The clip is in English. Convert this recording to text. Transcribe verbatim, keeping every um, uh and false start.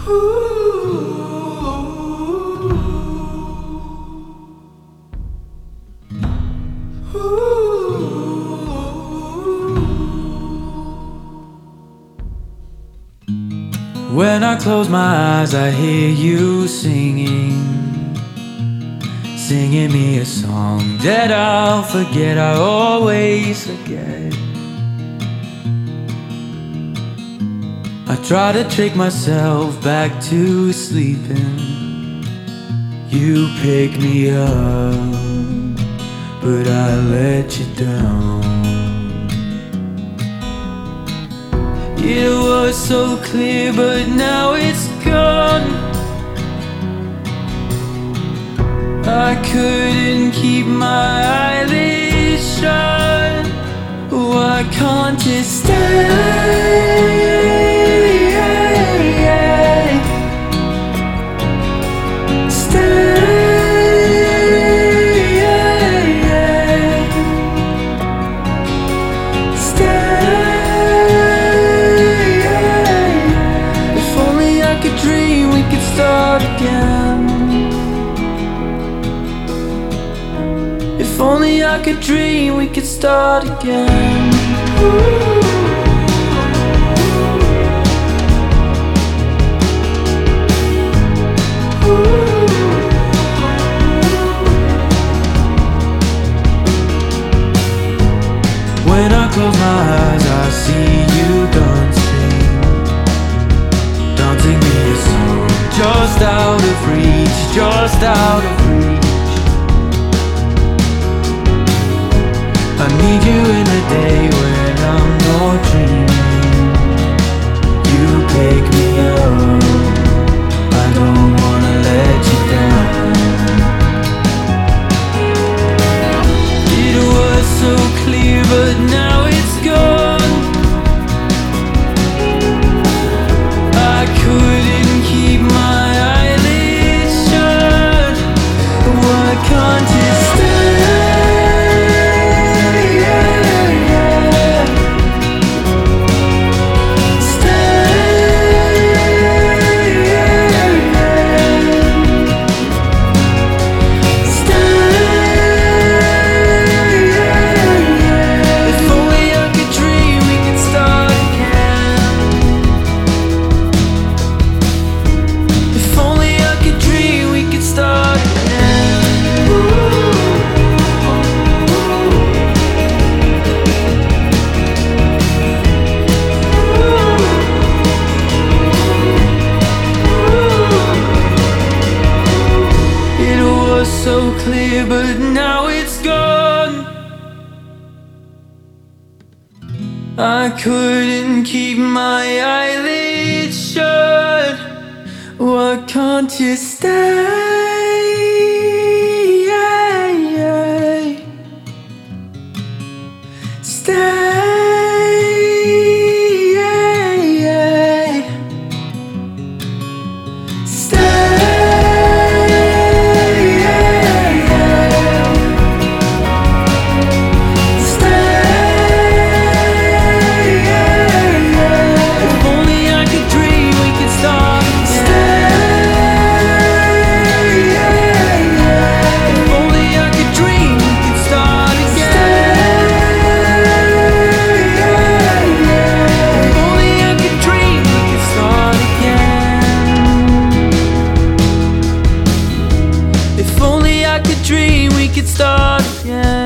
When I close my eyes, I hear you singing, singing me a song that I'll forget, I always forget. I try to trick myself back to sleeping. You pick me up, but I let you down. It was so clear, but now it's gone. I couldn't keep my eyelids shut. Why can't you stay? If only I could dream we could start again. Ooh. When I close my eyes, I see you dancing, dancing me a song, just out of reach, just out of reach. I need you in the day when I'm not dreaming. You pick me up, I don't wanna let you down. It was so clear, but now it's gone. I couldn't keep my eyelids shut. Why can't you stay? So clear, but now it's gone. I couldn't keep my eyelids shut. Why can't you stay? Stay. If only I could dream we could start again.